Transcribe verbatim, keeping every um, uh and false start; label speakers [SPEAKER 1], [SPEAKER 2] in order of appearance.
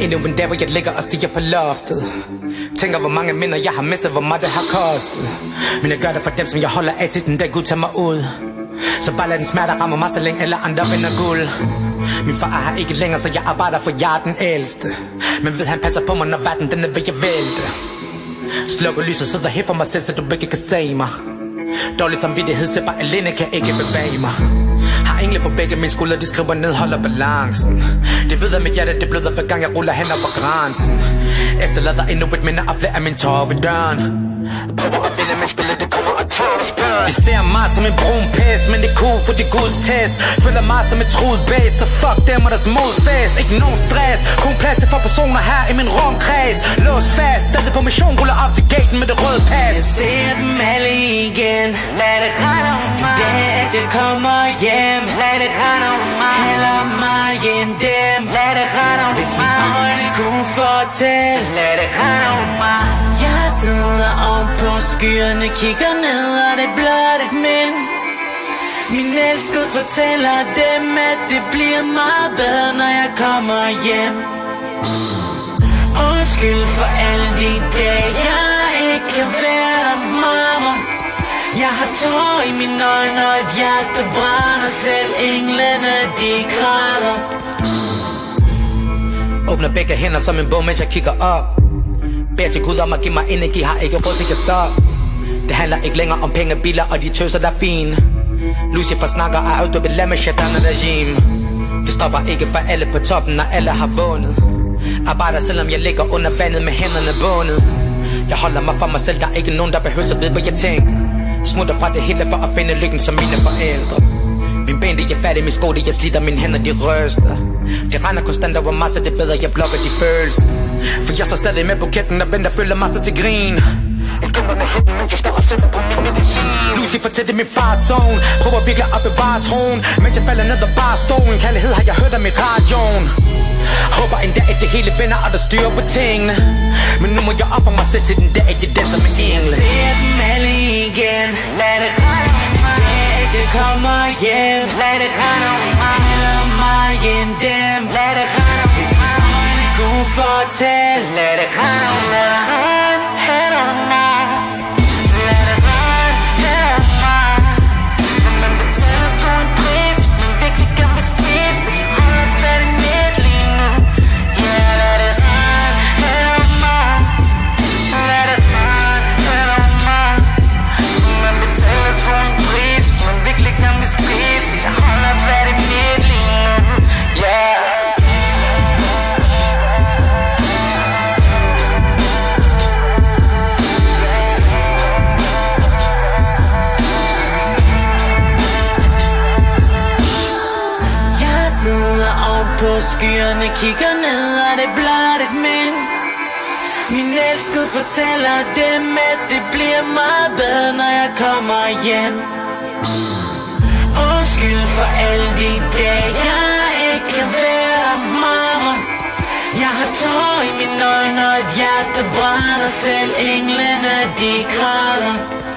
[SPEAKER 1] Endnu en dag, hvor jeg ligger og stiger på loftet. Tænker, hvor mange minder jeg har mistet, hvor meget det har kostet. Men jeg gør det for dem, som jeg holder af, til den dag Gud tager mig ud. Så bare lad den smerte ramme mig, så længe alle andre vinder guld. Min far er her ikke længere, så jeg arbejder for jeg er den ældste. Men ved han passer på mig, når verden den er ved at vælte. Slukker lyset, sidder her for mig selv, så du ikke kan se mig. Dårlig samvittighed, så bare alene kan ikke bevæge mig. Har engle på begge mine skuldre, de skriver ned, holder balancen. Det ved jeg mit hjerte, det bløder hver gang jeg ruller hen over grænsen. Efterlader endnu et minde af flere af mine tårer ved døren. Prøver at vinde, men spillet det kommer og tårer spørg. De ser mig som en brun pest, men det er cool for de gods test. Føler mig som et truet base, så fuck dem og deres modfest. Ikke nogen stress, kun plads til for personer her i min rumkreds. Lås fast, stadig på mission, ruller op til gaten med det røde pas.
[SPEAKER 2] Jeg ser dem alle igen. Lad det regne om mig. Det at jeg kommer hjem. Lad det regne om mig. Heller mig end dem. Lad det regne om mig. Hvis mine øjne kunne fortælle. Lad det regne om mig. Jeg sidder oven på skyerne, kigger ned, og det er blot et mind. Min elskede fortæller dem, at det bliver meget bedre, når jeg kommer hjem. Undskyld for alle de dage, jeg ikke kan være mamma. Jeg har tår i mine øjne og et hjerte, der brænder. Selv englene, de græder.
[SPEAKER 1] Åbner begge hænder som en bog, mens jeg kigger op. Bær til Gud om at give mig energi, har ikke råd til at stoppe. Det handler ikke længere om penge, biler og de tøser, der er fine. Lucifer snakker af auto, vil lade med shaitan og regime. Det stopper ikke for alle på toppen, når alle har vundet. Arbejder selvom jeg ligger under vandet med hænderne bundet. Jeg holder mig for mig selv, der er ikke nogen, der behøver at vide, hvad jeg tænker. Smutter fra det hele for at finde lykken som mine forældre. Min ben, de er færdige, min sko, de er slidt, og mine hænder, de ryster. Det regner konstant over mig, så det bedre, jeg blokker de følelser. For jeg står stadig med buketten, og venter følger mig så til grin. Jeg kommer med hætten, mens jeg står og sætter på min medicin. Lucifer tæt i min farzone, prøver virkelig at bevare troen. Mens jeg falder ned og bare stolen, kærlighed har jeg hørt af mit radioen. Håber en dag, at det hele vender, og der styrer på tingene. Men nu må jeg ofre mig selv til den dag, at jeg danser med engle.
[SPEAKER 2] Jeg ser dem alle igen. Lad det regne om mig. Det at jeg kommer hjem. Lad det regne om mig. Heller mig end dem. Lad det regne om mig. Hvis mine øjne kunne fortælle. Lad det regne om mig. Heller om mig. Lad det regne, heller om mig. Men man betaler sgu en pris, hvis man virkelig gerne vil spise. Holder fat i mit lige nu. Ja, lad det regne, heller om mig. Lad det regne, heller om mig. Man betaler sgu en pris, hvis man virkelig gerne vil spise. Jeg holder fat i mit lige nu. Ja. På skyerne kigger ned, og det er blot et mind. Min elskede fortæller dem, at det bliver meget bedre, når jeg kommer hjem. Undskyld for alle de dage, jeg ikke kan være mamma. Jeg har tår i mine øjne og et hjerte, der brænder. Selv englene, de græder.